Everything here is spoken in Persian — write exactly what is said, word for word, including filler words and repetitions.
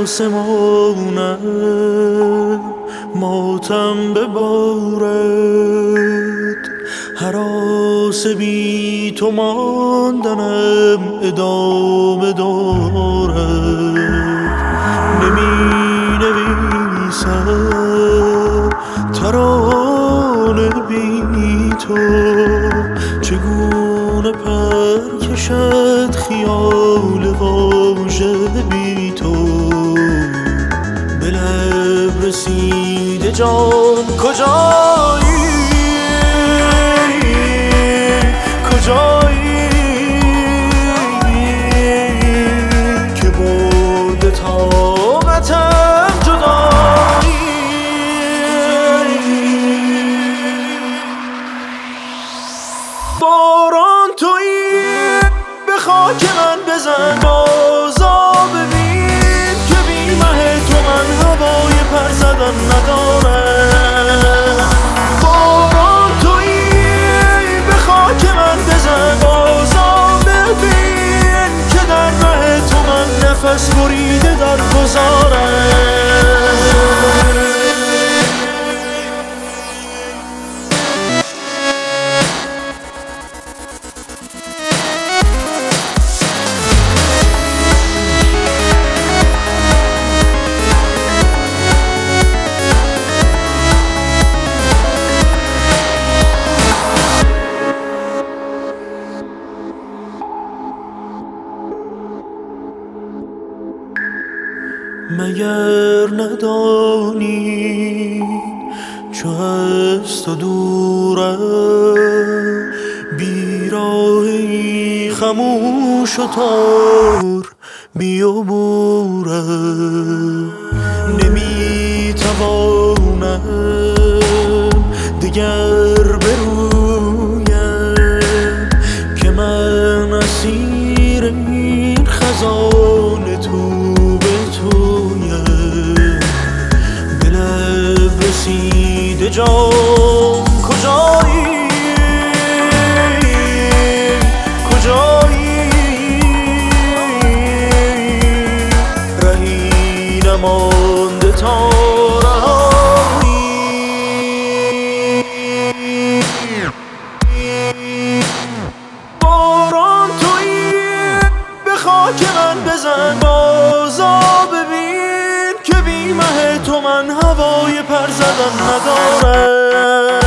آسمانم ماتم ببارد، هراس بی تو ماندنم ادامه دارد. نمی نویسم ترانه بی تو، چگونه پر کشد خیال واژه بی تو. به لب رسیده جان کجایی، کجایی که برده طاقتم جدایی. باران تویی به خاک من بزن، بازا ببین که بی مه تو من هوای پر زدن ندارم. باران تویی به خاک من بزن، بازا ببین که در ره تو من نفس بریده در گذارم. مگر ندانی چو از تو دورم، بیراهی خموش و تار بیابورم. نمی توانم دگر برویم که من اسیر این خزان تو رسیده جان کجایی، کجایی رهی نمانده تا رهایی. باران تویی به خاک من بزن، بازا ببین که بی مه تو من هوای پر زدن ندارم.